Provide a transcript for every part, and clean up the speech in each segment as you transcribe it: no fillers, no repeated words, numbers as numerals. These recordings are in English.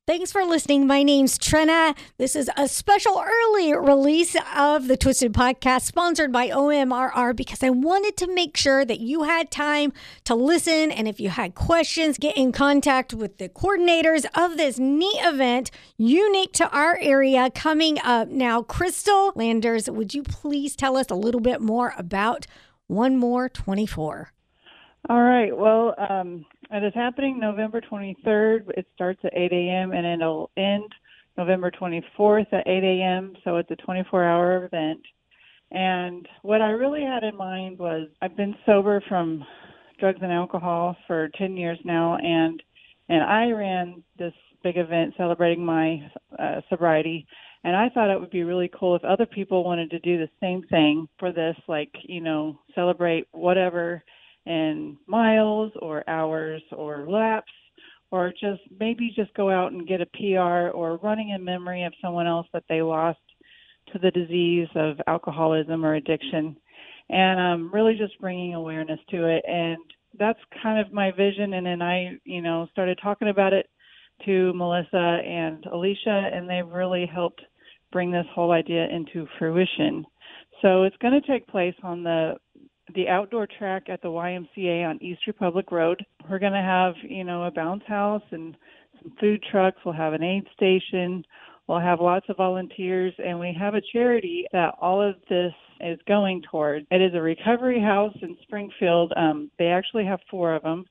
Thanks for listening. My name's Trenna. This is a special early release of the Twisted Podcast sponsored by OMRR because I wanted to make sure that you had time to listen. And if you had questions, get in contact with the coordinators of this neat event unique to our area coming up. Now, Crystal Landers, would you please tell us a little bit more about One More 24? All right. Well, it is happening November 23rd. It starts at 8 a.m. and it'll end November 24th at 8 a.m. So it's a 24-hour event. And what I really had in mind was I've been sober from drugs and alcohol for 10 years now, and I ran this big event celebrating my sobriety. And I thought it would be really cool if other people wanted to do the same thing for this, like, celebrate whatever in miles or hours or laps, or maybe just go out and get a PR or running in memory of someone else that they lost to the disease of alcoholism or addiction, and really just bringing awareness to it. And that's kind of my vision. And then I, started talking about it to Melissa and Alicia, and they've really helped bring this whole idea into fruition. So it's going to take place on the outdoor track at the YMCA on East Republic Road. We're going to have, a bounce house and some food trucks. We'll have an aid station. We'll have lots of volunteers, and we have a charity that all of this is going toward. It is a recovery house in Springfield. They actually have 4 of them,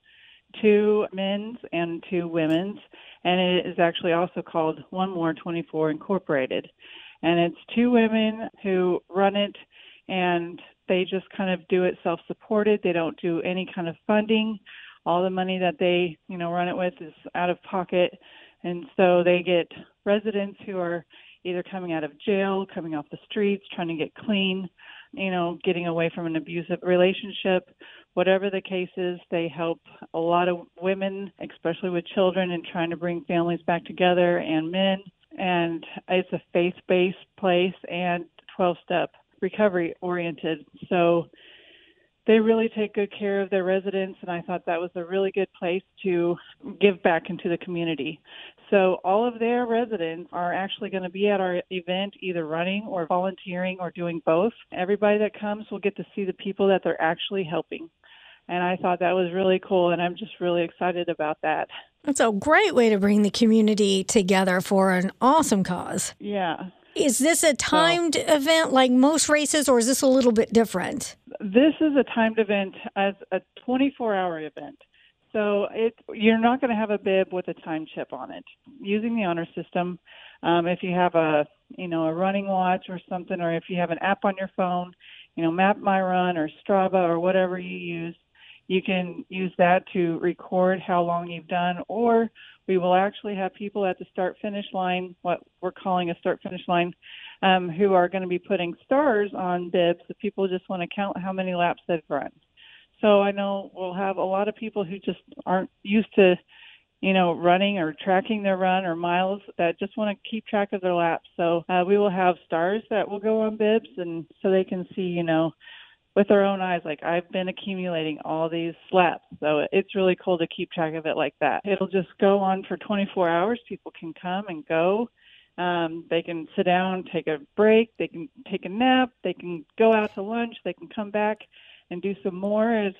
2 men's and 2 women's, and it is actually also called One More 24 Incorporated. And it's 2 women who run it, and they just kind of do it self-supported. They don't do any kind of funding. All the money that they, run it with is out of pocket. And so they get residents who are either coming out of jail, coming off the streets, trying to get clean, getting away from an abusive relationship. Whatever the case is, they help a lot of women, especially with children, and trying to bring families back together, and men. And it's a faith-based place and 12-step recovery oriented. So they really take good care of their residents, and I thought that was a really good place to give back into the community. So all of their residents are actually going to be at our event, either running or volunteering or doing both. Everybody that comes will get to see the people that they're actually helping. And I thought that was really cool, and I'm just really excited about that. That's a great way to bring the community together for an awesome cause. Yeah. Is this a timed event like most races, or is this a little bit different? This is a timed event as a 24-hour event. So you're not going to have a bib with a time chip on it. Using the honor system, if you have a running watch or something, or if you have an app on your phone, Map My Run or Strava or whatever you use, you can use that to record how long you've done, or we will actually have people at the start-finish line, what we're calling a start-finish line, who are going to be putting stars on bibs if people just want to count how many laps they've run. So I know we'll have a lot of people who just aren't used to, running or tracking their run or miles, that just want to keep track of their laps. So we will have stars that will go on bibs, and so they can see, with their own eyes, like, I've been accumulating all these laps. So it's really cool to keep track of it like that. It'll just go on for 24 hours. People can come and go. They can sit down, take a break. They can take a nap. They can go out to lunch. They can come back and do some more. It's,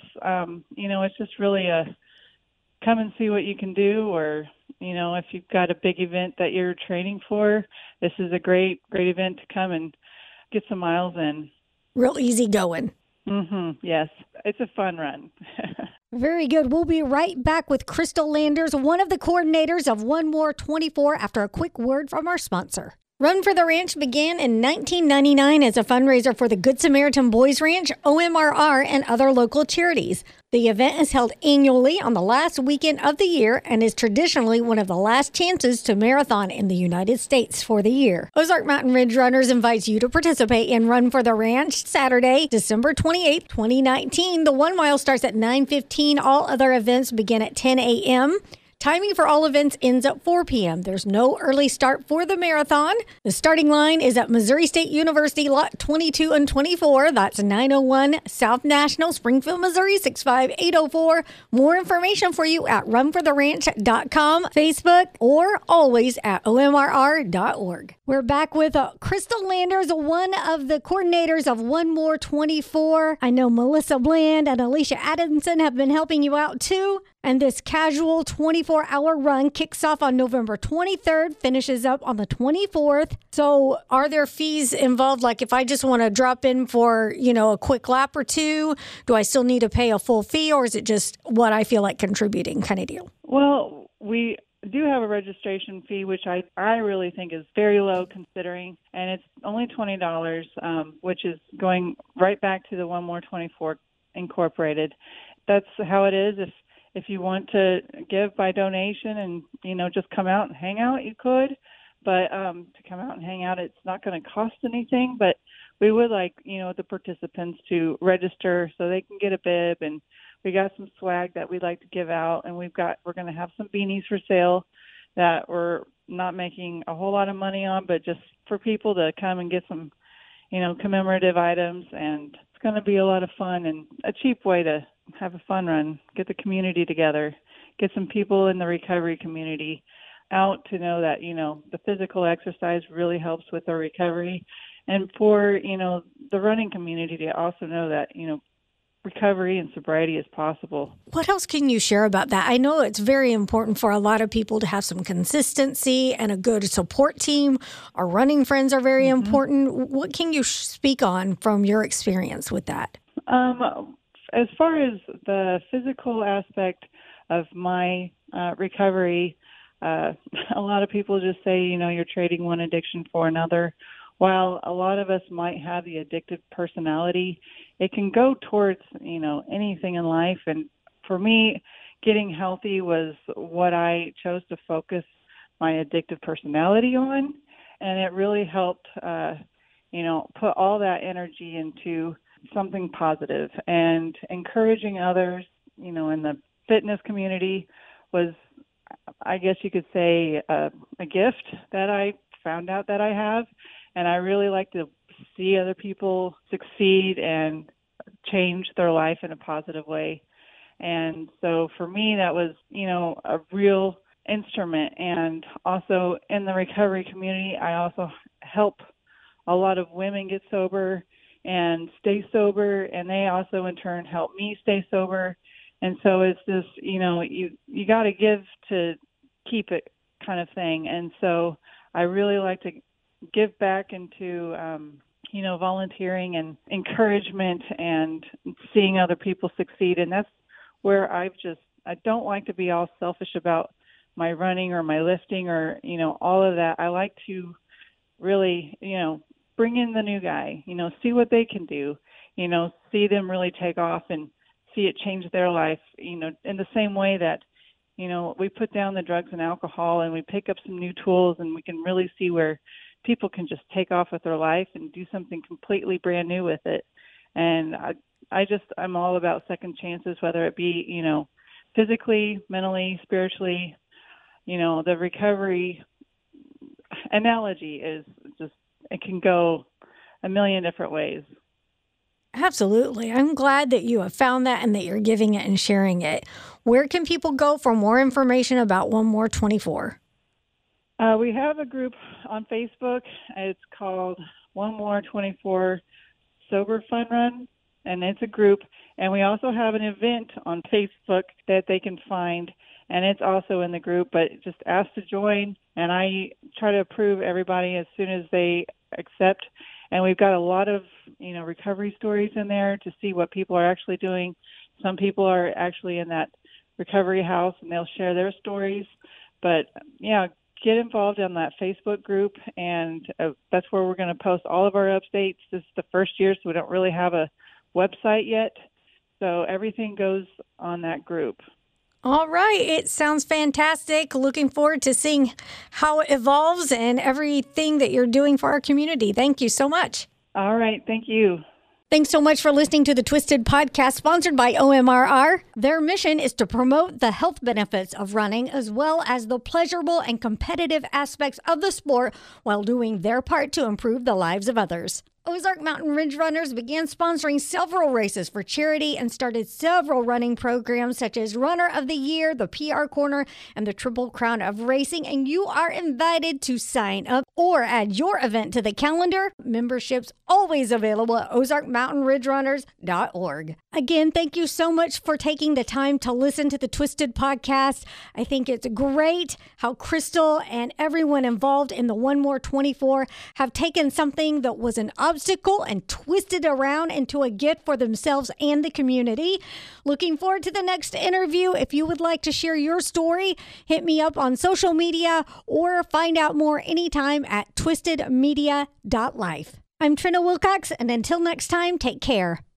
it's just really a come and see what you can do, or, if you've got a big event that you're training for, this is a great event to come and get some miles in. Real easy going. Yes, it's a fun run. Very good. We'll be right back with Crystal Landers, one of the coordinators of One More 24, after a quick word from our sponsor. Run for the Ranch began in 1999 as a fundraiser for the Good Samaritan Boys Ranch, OMRR, and other local charities. The event is held annually on the last weekend of the year and is traditionally one of the last chances to marathon in the United States for the year. Ozark Mountain Ridge Runners invites you to participate in Run for the Ranch Saturday, December 28, 2019. The 1 mile starts at 9:15. All other events begin at 10 a.m. Timing for all events ends at 4 p.m. There's no early start for the marathon. The starting line is at Missouri State University, Lot 22 and 24. That's 901 South National, Springfield, Missouri, 65804. More information for you at runfortheranch.com, Facebook, or always at omrr.org. We're back with Crystal Landers, one of the coordinators of One More 24. I know Melissa Bland and Alicia Adamson have been helping you out too. And this casual 24-hour run kicks off on November 23rd, finishes up on the 24th. So are there fees involved? Like if I just want to drop in for, a quick lap or two, do I still need to pay a full fee, or is it just what I feel like contributing kind of deal? Well, we do have a registration fee, which I really think is very low considering, and it's only $20, which is going right back to the One More 24 Incorporated. That's how it is. If you want to give by donation and, just come out and hang out, you could. But to come out and hang out, it's not going to cost anything. But we would like, the participants to register so they can get a bib. And we got some swag that we'd like to give out. And we're going to have some beanies for sale that we're not making a whole lot of money on, but just for people to come and get some, commemorative items. And it's going to be a lot of fun and a cheap way to have a fun run, get the community together, get some people in the recovery community out to know that, the physical exercise really helps with their recovery. And for, the running community to also know that, recovery and sobriety is possible. What else can you share about that? I know it's very important for a lot of people to have some consistency and a good support team. Our running friends are very important. What can you speak on from your experience with that? As far as the physical aspect of my recovery, a lot of people just say, you're trading one addiction for another. While a lot of us might have the addictive personality, it can go towards, anything in life. And for me, getting healthy was what I chose to focus my addictive personality on. And it really helped, put all that energy into something positive, and encouraging others, in the fitness community was, I guess you could say, a gift that I found out that I have. And I really like to see other people succeed and change their life in a positive way. And so for me, that was, a real instrument. And also in the recovery community, I also help a lot of women get sober and stay sober, and they also in turn help me stay sober. And so it's this, you got to give to keep it kind of thing. And so I really like to give back into, volunteering and encouragement and seeing other people succeed. And that's where I don't like to be all selfish about my running or my lifting or, all of that. I like to really, bring in the new guy, see what they can do, see them really take off and see it change their life, in the same way that, we put down the drugs and alcohol and we pick up some new tools, and we can really see where people can just take off with their life and do something completely brand new with it. And I'm all about second chances, whether it be, physically, mentally, spiritually. The recovery analogy is just, it can go a million different ways. Absolutely. I'm glad that you have found that and that you're giving it and sharing it. Where can people go for more information about One More 24? We have a group on Facebook. It's called One More 24 Sober Fun Run, and it's a group. And we also have an event on Facebook that they can find, and it's also in the group, but just ask to join. And I try to approve everybody as soon as they accept. And we've got a lot of, recovery stories in there to see what people are actually doing. Some people are actually in that recovery house and they'll share their stories. But yeah, get involved in that Facebook group, and that's where we're going to post all of our updates. This is the first year, so we don't really have a website yet. So everything goes on that group. All right. It sounds fantastic. Looking forward to seeing how it evolves and everything that you're doing for our community. Thank you so much. All right. Thank you. Thanks so much for listening to the Twisted Podcast, sponsored by OMRR. Their mission is to promote the health benefits of running, as well as the pleasurable and competitive aspects of the sport, while doing their part to improve the lives of others. Ozark Mountain Ridge Runners began sponsoring several races for charity and started several running programs such as Runner of the Year, the PR Corner, and the Triple Crown of Racing. And you are invited to sign up or add your event to the calendar. Memberships always available at ozarkmountainridgerunners.org. Again, thank you so much for taking the time to listen to the Twisted Podcast. I think it's great how Crystal and everyone involved in the One More 24 have taken something that was an obstacle and twisted around into a gift for themselves and the community. Looking forward to the next interview. If you would like to share your story, hit me up on social media or find out more anytime at twistedmedia.life. I'm Trina Wilcox, and until next time, take care.